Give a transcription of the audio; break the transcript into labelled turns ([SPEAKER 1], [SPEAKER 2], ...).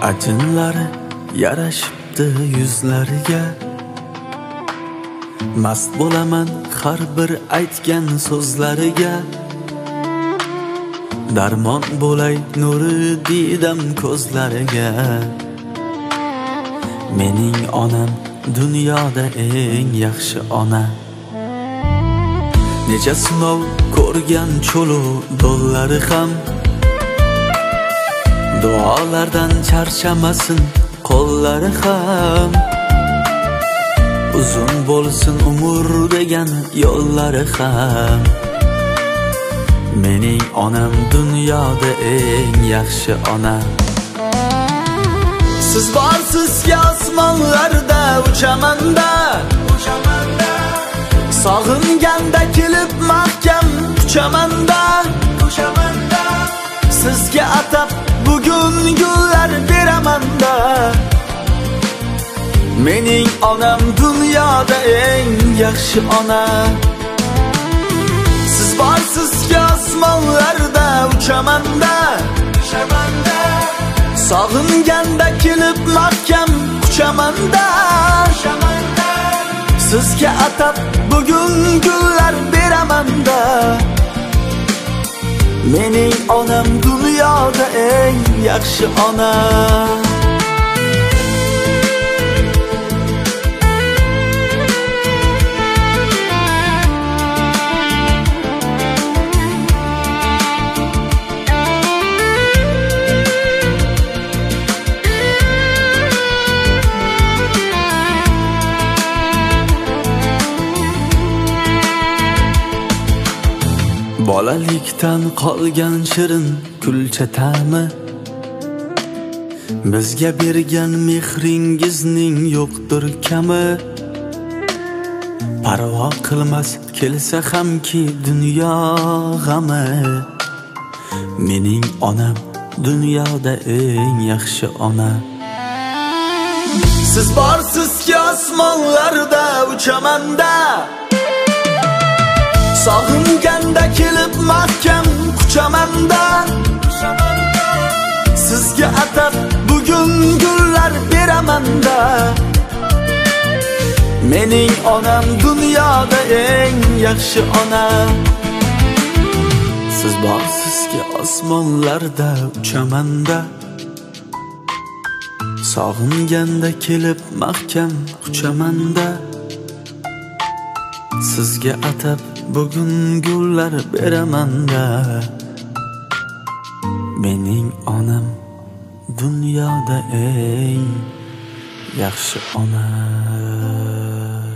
[SPEAKER 1] Ajinlari yarashibdi yuzlariga. Mast bo'laman har bir aytgan so'zlariga. Darmon bo'lay nuri didam ko'zlariga. Mening onam dunyoda eng yaxshi ona. Necha sinov ko'rgan cho'lu do'llari ham duolardan charchamasin qo'llari ham. Uzun bo'lsin umr degan yo'llari ham. Mening onam dunyoda eng yaxshi ona. Siz borsizki osmonlarda uchaman-da, sog'inganda kelib mahkam quchaman-da. Sizga atab bugun gullar beraman-da. Mening onam dunyoda eng yaxshi ona. Siz borsizki osmonlarda uchaman-da, sog'inganda kelib mahkam quchaman-da. Sizga atab bugun gullar beraman-da. Mening onam dunyoda eng yaxshi ona. Bolalikdan qolgan shirin kulcha ta'mi, bizga bergan mehringizning yo'qdir kami. Parvo qilmas kelsa hamki dunyo g'ami. Mening onam dunyoda eng yaxshi ona. Siz borsizki osmonlarda uchaman-da, sog'inganda kelib mahkam quchaman-da. Sizga atab bugun gullar beraman-da. Mening onam dunyoda eng yaxshi ona. Siz borsizki osmonlarda uchaman-da, sog'inganda kelib mahkam quchaman-da. Sizga atab bugun gullar beraman-da. Mening onam dunyoda eng yaxshi ona.